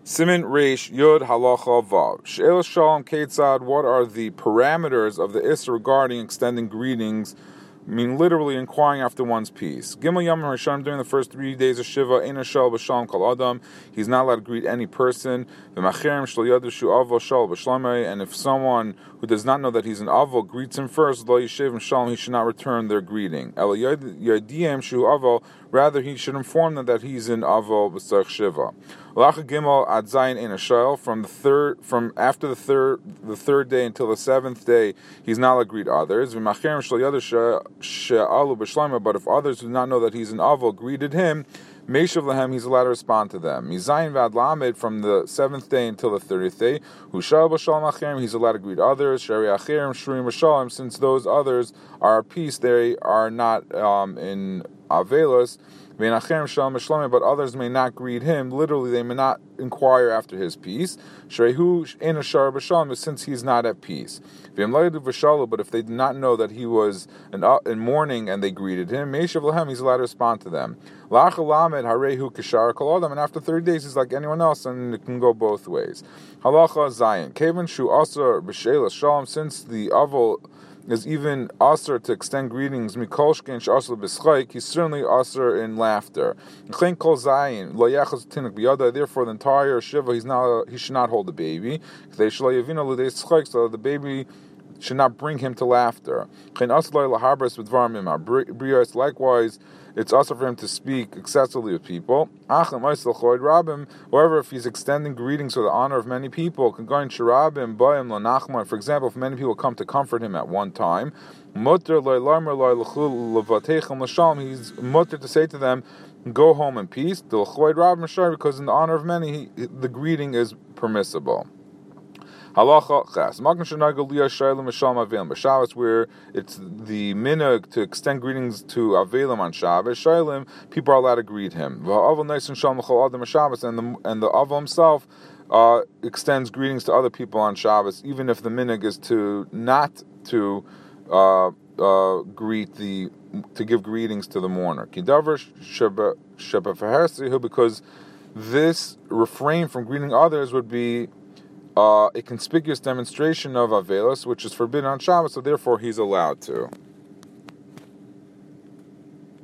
Siman Reish Yud Halacha Vav. She'el Shalom Ketzad. What are the parameters of the Issa regarding extending greetings? I mean, literally inquiring after one's peace. Gimel Yom Rishon, during the first 3 days of Shiva, Ein Shal B'Shalom Kol Adam. He's not allowed to greet any person. V'Macherem Shlo Yadushu Avol Shal B'Shlamei. And if someone who does not know that he's an Avol greets him first, Lo Yishev Shalom, he should not return their greeting. El Yadiem Shu Avol. Rather, he should inform them that he's in Avol B'Sach Shiva. Lacha Gimel Ad Zayin Ein Shal. From after the third day until the seventh day, he's not allowed to greet others. V'Macherem Shlo Yadushu She'alu B'Shlamei. But if others do not know that he's an Avol greeted him, Meishav Lahem, he's allowed to respond to them. Mizayin Vad Lamed, from the 7th day until the 30th day, Hushal B'Shalom Acherim, he's allowed to greet others. Shari Acherim Shruim B'Shalom, since those others are at peace, they are not in Avelos. But others may not greet him. Literally, they may not inquire after his peace. Since he's not at peace. But if they did not know that he was in mourning and they greeted him, he's allowed to respond to them. And after 30 days, he's like anyone else, and it can go both ways. Halacha Zayin. Since the Avol is even usher to extend greetings, he's certainly usher in laughter. Therefore, the entire Shiva, he should not hold the baby, so the baby should not bring him to laughter. Likewise, it's also for him to speak excessively with people. However, if he's extending greetings for the honor of many people, for example, if many people come to comfort him at one time, he's mutter to say to them, go home in peace, because in the honor of many, the greeting is permissible. Halacha Ches. Shabbos, where it's the minhag to extend greetings to Avelim on Shabbos, Shailim, people are allowed to greet him. And the Avol himself extends greetings to other people on Shabbos, even if the minhag is not to give greetings to the mourner. Because this refrain from greeting others would be a conspicuous demonstration of Avelos, which is forbidden on Shabbos, so therefore he's allowed to.